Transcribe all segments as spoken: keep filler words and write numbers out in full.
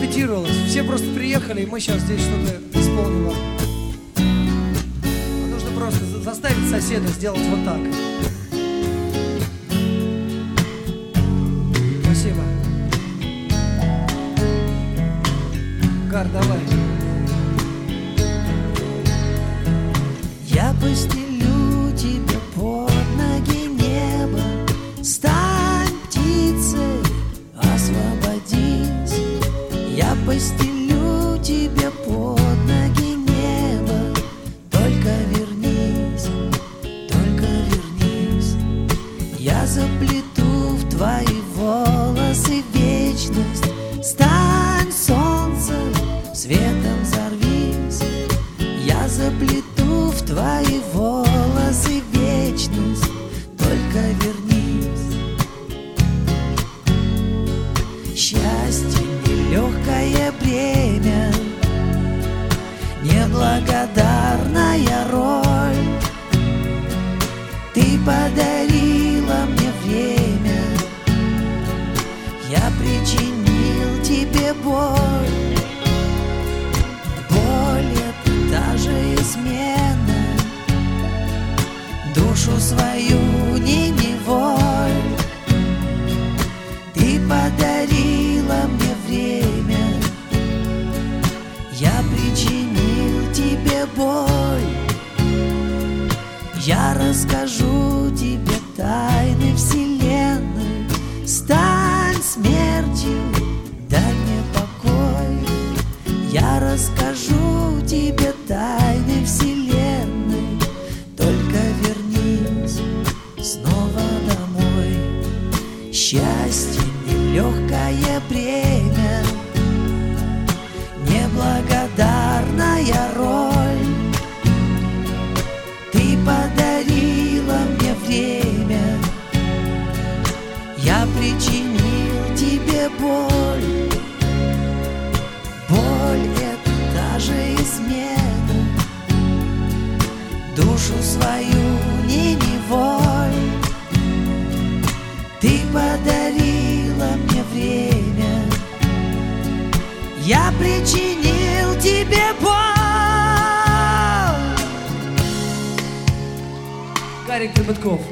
репетировалось. Все просто приехали, и мы сейчас здесь что-то исполним вам. Нужно просто заставить соседа сделать вот так. Спасибо. Гар, давай. Я постелю тебе под ноги небо, стань птицей, освободись. Я постелю тебе под ноги небо, только вернись, только вернись. Я заплету в твои волосы вечность, стань солнцем, светом взорвись. Я заплету в твои волосы вечность, только вернись. Счастье нелегкое бремя, неблагодарная роль. Ты подарила мне время, я причинил тебе боль. Боль — это та же измена, душу свою не неволь. Ты подарила мне время, я причинил тебе боль. Я расскажу тебе тайны вселенной, стань смертью, дай мне покой. Я расскажу тебе тайны вселенной, только вернись снова домой. Счастье нелегкое бремя, неблагодарная роль. Ты подарила мне время, я причинил тебе боль. Боль — это та же измена, душу свою не неволь. Ты подарила мне время, я причинил тебе боль. Гарик Кибытков.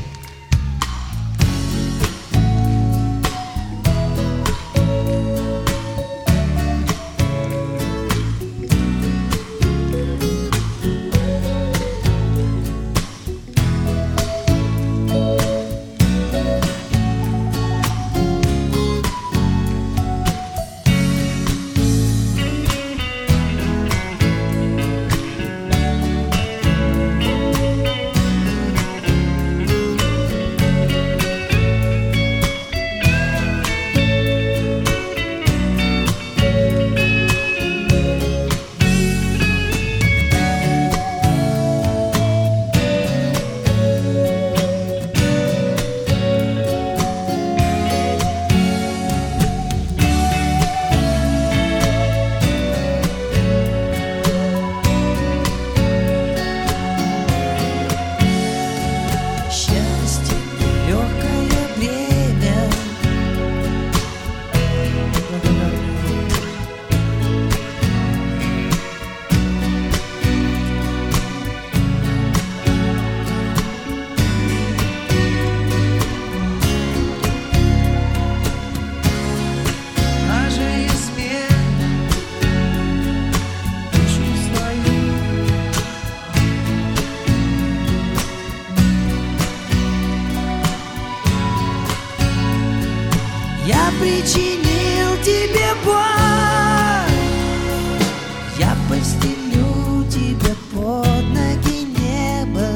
Я причинил тебе боль, я постелю тебе под ноги небо.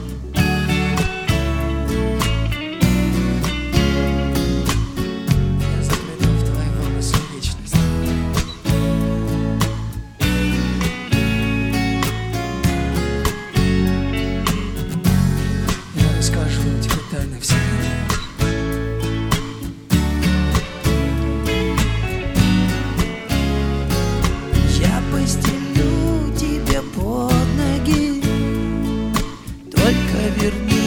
Я заплету в твои волосы вечность. Я расскажу тебе тайны вселенной. Постелю тебе под ноги, только верни.